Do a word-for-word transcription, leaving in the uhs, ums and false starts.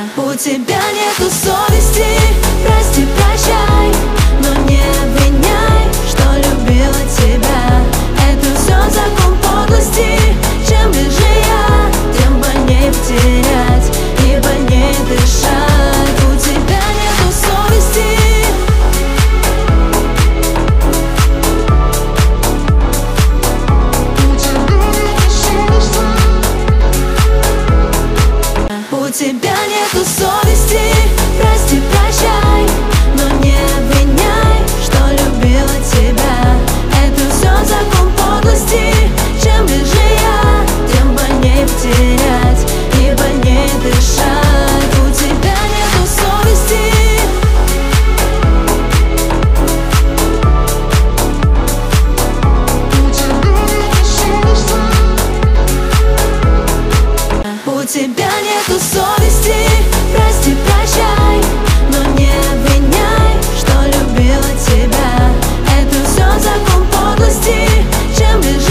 У тебя нету совести, прости, прощай, но не обвиняй, что любила тебя. Это все закон подлости. Чем ближе я, тем больнее потерять и больнее дышать. У тебя нету совести. У тебя нету совести, прости, прощай, но не обвиняй, что любила тебя. Это все закон подлости. Чем ближе я, тем больнее потерять и больнее дышать. У тебя нету совести. У тебя нету совести, прости, прощай, но не обвиняй, что любила тебя. Это все закон подлости. Чем ближе